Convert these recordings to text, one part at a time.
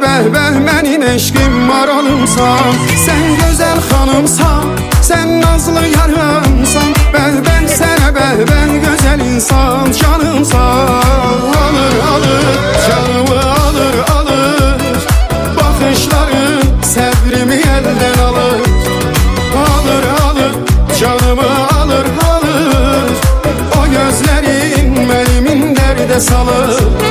bəh-bəh mənim eşqim maralımsan. Sən gözəl xanımsan, sən nazlı yarımsan. Bəh-bəh sənə bəh-bəh gözəl insan canımsan. Alır, alır, canımı alır, alır. Baxışların səbrimi əldən alır. Alır, alır, canımı alır, alır. O gözlərin mənim dərdə salır.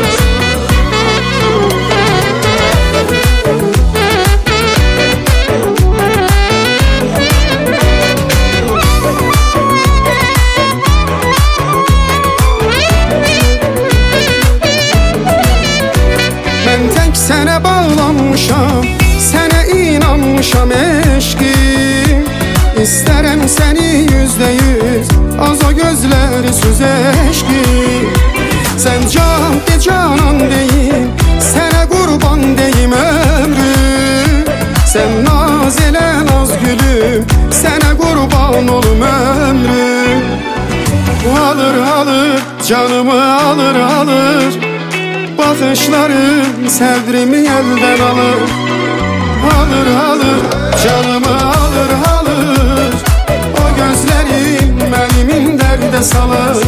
Mən tək sənə bağlanmışam, sənə inanmışam eşqim. İstərəm səni %100, az o gözləri süz eşqim. Sən can de canan deyim, sənə qurban deyim ömrüm. Sən naz elə naz gülüm, sənə qurban olum ömrüm. Alır, alır, canımı alır, alır. Baxışların səbrimi əldən alır. Alır, alır, canımı alır, alır. O gözlərin mənim dərdə salır.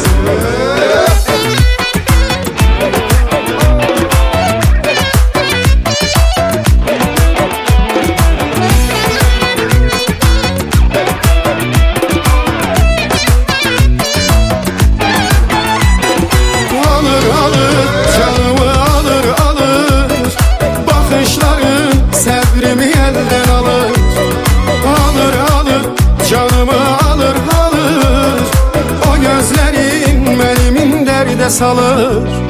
Alır, alır, canımı alır, alır. Baxışların səbrimi əldən alır. Alır, alır, canımı alır, alır. O gözlərin mənim dərdə salır.